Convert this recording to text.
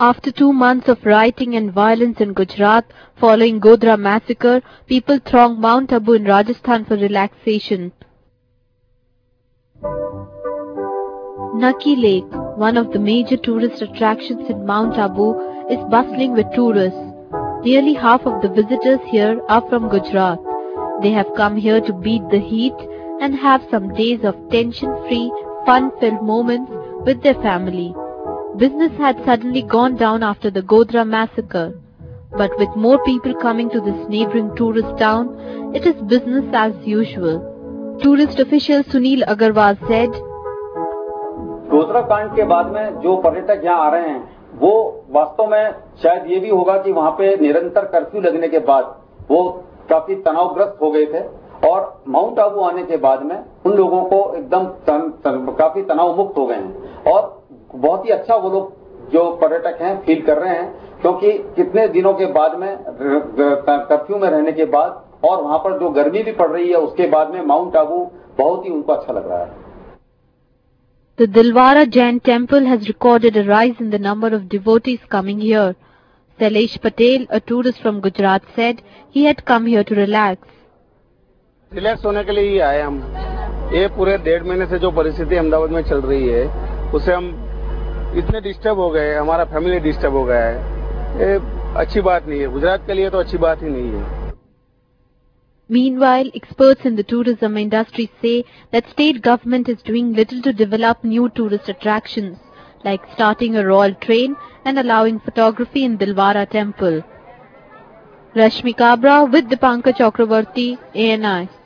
After 2 months of rioting and violence in Gujarat following Godhra massacre, people throng Mount Abu in Rajasthan for relaxation. Nucky Lake, one of the major tourist attractions in Mount Abu, is bustling with tourists. Nearly half of the visitors here are from Gujarat. They have come here to beat the heat and have some days of tension-free, fun-filled moments with their family. Business had suddenly gone down after the Godhra massacre. But with more people coming to this neighboring tourist town, it is business as usual. Tourist official Sunil Agarwal said, Godhra कांड के बाद में जो पर्यटक यहाँ आ रहे हैं वो वास्तव में शायद ये भी होगा कि वहाँ पे निरंतर कर्फ्यू लगने के बाद वो काफी तनावग्रस्त हो गए थे और माउंट आबू आने के बाद में उन लोगों को एकदम काफी तनाव मुक्त हो गए हैं और बहुत ही अच्छा वो लोग जो पर्यटक हैं फील कर रहे हैं क्योंकि कितने दिनों के बाद में कर्फ्यू में रहने के बाद और वहां पर जो गर्मी भी पड़ रही है उसके बाद में माउंट आबू बहुत ही उनको अच्छा लग रहा है. The Dilwara Jain temple has recorded a rise in the number of devotees coming here. Sailesh Patel, a tourist from Gujarat, said he had come here to relax. Relax होने के लिए ही आए हम. ये पूरे 1.5 महीने से जो परिस्थिति अहमदाबाद में चल रही है उससे हम इतने डिस्टर्ब हो गए, हमारा फैमिली डिस्टर्ब हो गया है. ये अच्छी बात नहीं है. गुजरात के लिए तो अच्छी बात ही नहीं है. Meanwhile, experts in the tourism industry say that state government is doing little to develop new tourist attractions, like starting a royal train and allowing photography in Dilwara temple. Rashmi Kabra with Dipankar Chakravarti, ANI.